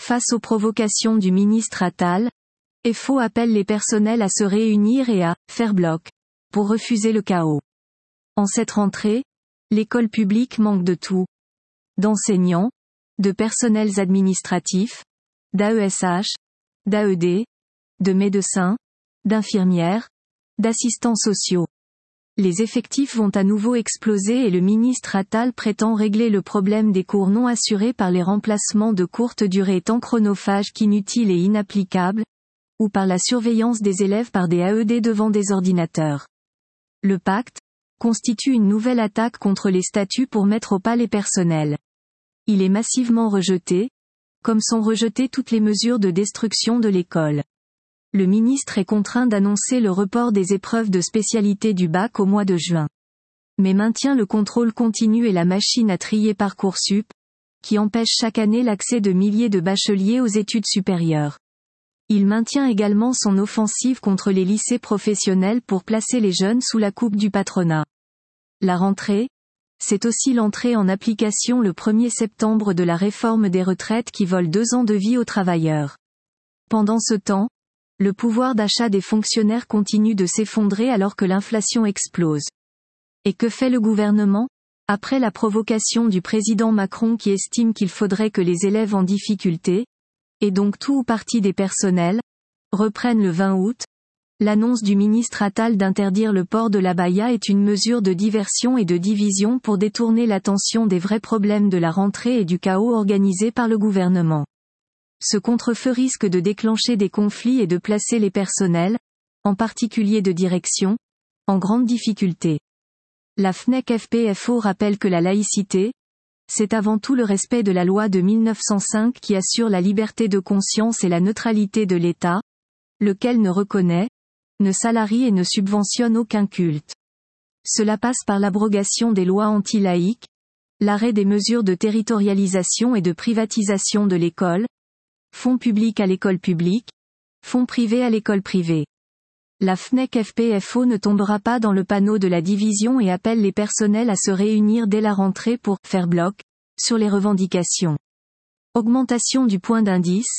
Face aux provocations du ministre Attal, FO appelle les personnels à se réunir et à « faire bloc » pour refuser le chaos. En cette rentrée, l'école publique manque de tout. D'enseignants, de personnels administratifs, d'AESH, d'AED, de médecins, d'infirmières, d'assistants sociaux. Les effectifs vont à nouveau exploser et le ministre Attal prétend régler le problème des cours non assurés par les remplacements de courte durée tant chronophages qu'inutiles et inapplicables, ou par la surveillance des élèves par des AED devant des ordinateurs. Le pacte constitue une nouvelle attaque contre les statuts pour mettre au pas les personnels. Il est massivement rejeté, comme sont rejetées toutes les mesures de destruction de l'école. Le ministre est contraint d'annoncer le report des épreuves de spécialité du bac au mois de juin. Mais maintient le contrôle continu et la machine à trier Parcoursup, qui empêche chaque année l'accès de milliers de bacheliers aux études supérieures. Il maintient également son offensive contre les lycées professionnels pour placer les jeunes sous la coupe du patronat. La rentrée, c'est aussi l'entrée en application le 1er septembre de la réforme des retraites qui vole 2 ans de vie aux travailleurs. Pendant ce temps, le pouvoir d'achat des fonctionnaires continue de s'effondrer alors que l'inflation explose. Et que fait le gouvernement ? Après la provocation du président Macron qui estime qu'il faudrait que les élèves en difficulté, et donc tout ou partie des personnels, reprennent le 20 août, l'annonce du ministre Attal d'interdire le port de l'abaya est une mesure de diversion et de division pour détourner l'attention des vrais problèmes de la rentrée et du chaos organisé par le gouvernement. Ce contre-feu risque de déclencher des conflits et de placer les personnels, en particulier de direction, en grande difficulté. La FNEC-FPFO rappelle que la laïcité, c'est avant tout le respect de la loi de 1905 qui assure la liberté de conscience et la neutralité de l'État, lequel ne reconnaît, ne salarie et ne subventionne aucun culte. Cela passe par l'abrogation des lois anti-laïques, l'arrêt des mesures de territorialisation et de privatisation de l'école, fonds publics à l'école publique, fonds privés à l'école privée. La FNEC-FPFO ne tombera pas dans le panneau de la division et appelle les personnels à se réunir dès la rentrée pour « faire bloc » sur les revendications. Augmentation du point d'indice,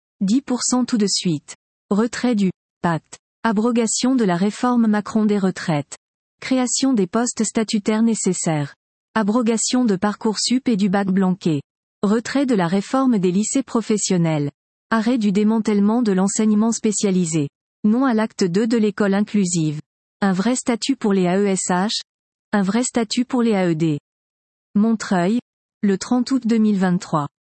10% tout de suite. Retrait du pacte. Abrogation de la réforme Macron des retraites. Création des postes statutaires nécessaires. Abrogation de Parcoursup et du bac Blanquet. Retrait de la réforme des lycées professionnels. Arrêt du démantèlement de l'enseignement spécialisé. Non à l'acte 2 de l'école inclusive. Un vrai statut pour les AESH. Un vrai statut pour les AED. Montreuil, le 30 août 2023.